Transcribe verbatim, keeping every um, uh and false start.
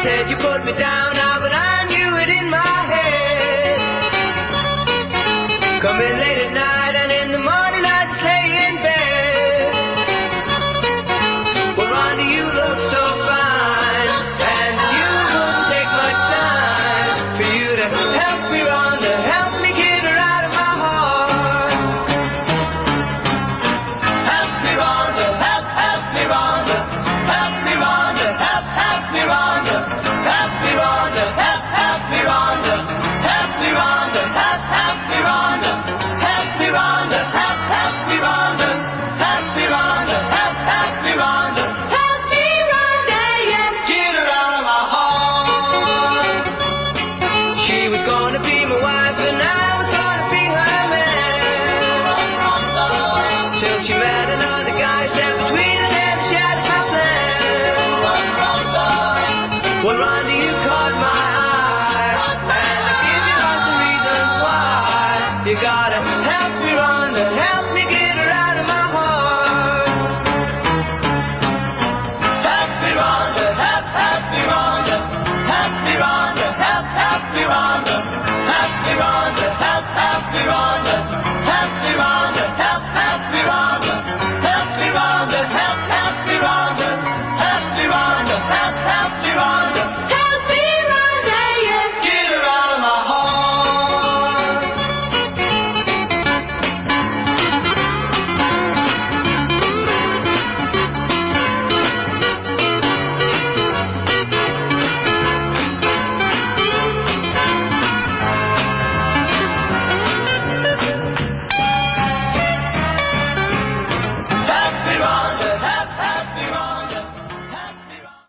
said you put me down now, but I knew it in my head. Come in late at night and in the morning I just lay in bed. Well, Rhonda, you look so fine, and you wouldn't take much time for you to help me, Rhonda, help me get her out of my heart. Help me, Rhonda, help, help me, Rhonda, help me, Rhonda, help, help me, Rhonda, help me, Rhonda, help, help me, Rhonda, help me, Rhonda, help, help me, Rhonda, help me, Rhonda, help, help me, Rhonda, help me, Rhonda, help, help me, Rhonda, help me, Rhonda, yeah, get her out of my heart. She was gonna be my wife and I was gonna be her man, till she met another guy, stepped between us.